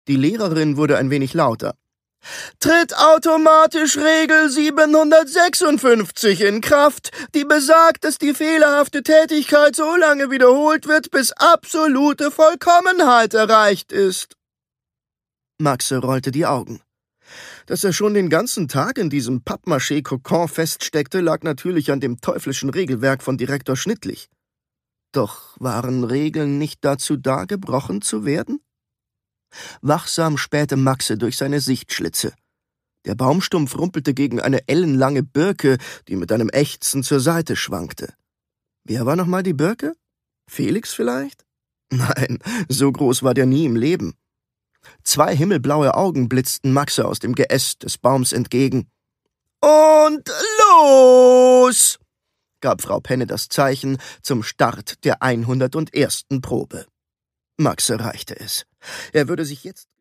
Die Lehrerin wurde ein wenig lauter. »Tritt automatisch Regel 756 in Kraft, die besagt, dass die fehlerhafte Tätigkeit so lange wiederholt wird, bis absolute Vollkommenheit erreicht ist.« Maxe rollte die Augen. Dass er schon den ganzen Tag in diesem Pappmaché-Kokon feststeckte, lag natürlich an dem teuflischen Regelwerk von Direktor Schnittlich. Doch waren Regeln nicht dazu da, gebrochen zu werden? Wachsam spähte Maxe durch seine Sichtschlitze. Der Baumstumpf rumpelte gegen eine ellenlange Birke, die mit einem Ächzen zur Seite schwankte. Wer war nochmal die Birke? Felix vielleicht? Nein, so groß war der nie im Leben. 2 himmelblaue Augen blitzten Maxe aus dem Geäst des Baums entgegen. »Und los!« gab Frau Penne das Zeichen zum Start der 101. Probe. Maxe reichte es. Er würde sich jetzt